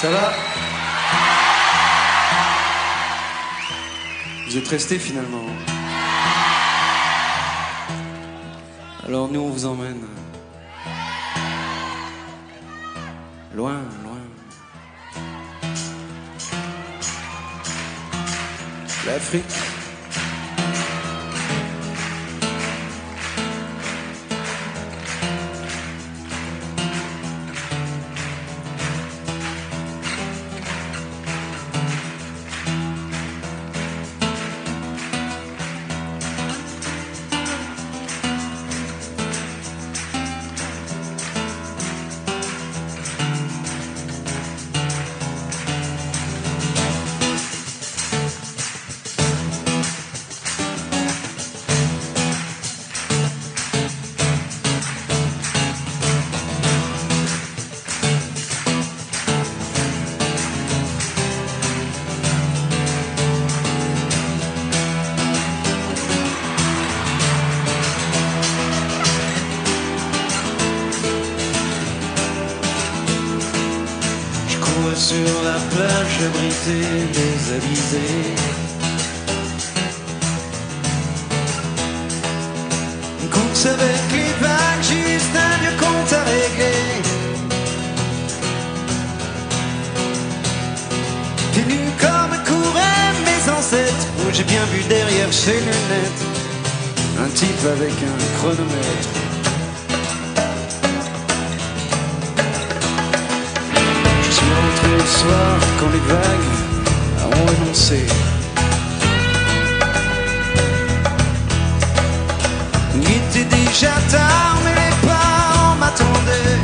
Ça va? Vous êtes restés finalement. Alors nous on vous emmène loin, loin. L'Afrique. Sur la plage abritée, désabusée, une course avec les vagues, juste un vieux compte à régler. T'es nu comme couraient mes ancêtres, où j'ai bien vu derrière ses lunettes un type avec un chronomètre. Le soir, quand les vagues ont énoncé, il était déjà tard, mais les parents m'attendaient.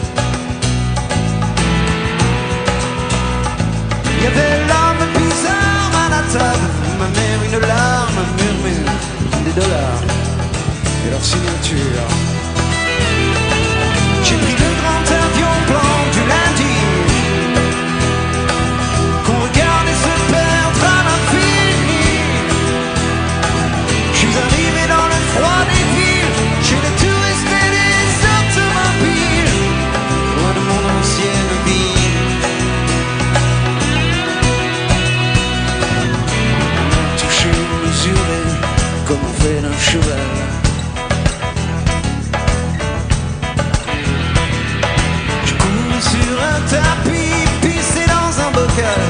Il y avait l'homme bizarre à la table, ma mère une larme murmure des dollars et leur signature. J'ai pris le grand avion blanc du lundi, comme on fait d'un cheval. Je cours sur un tapis, pissé dans un bocal.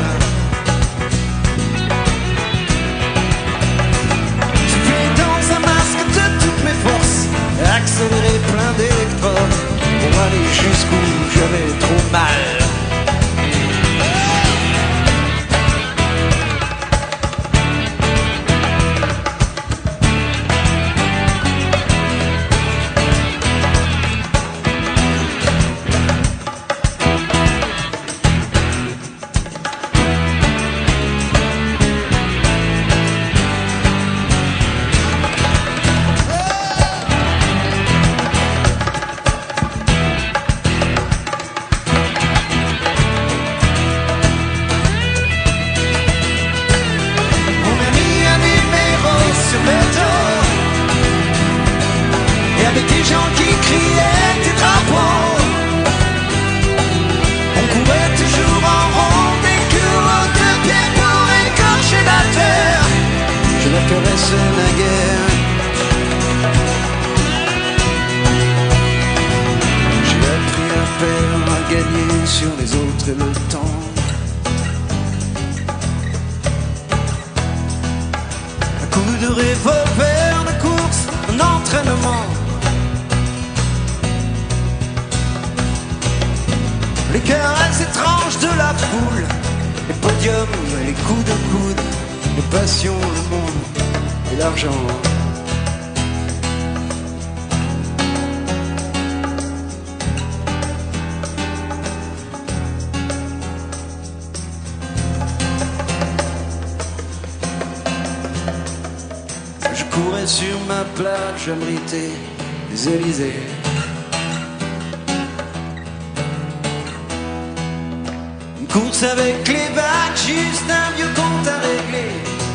Je fais dans un masque de toutes mes forces, accéléré plein d'électrodes, pour aller jusqu'où j'avais trop mal. Sur les autres et le temps. Un coup de revolver, de course, un entraînement. Les caresses étranges de la foule, les podiums, les coups de coude, les passions, le monde et l'argent. Courais sur ma plage abritée des Élysées. Une course avec les vagues, juste un vieux compte à régler.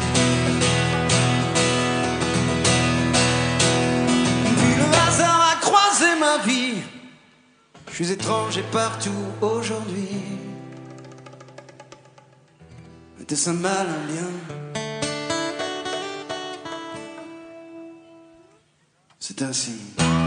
Puis le hasard a croisé ma vie. Je suis étranger partout aujourd'hui. Était-ce un mal, un lien? C'est un signe.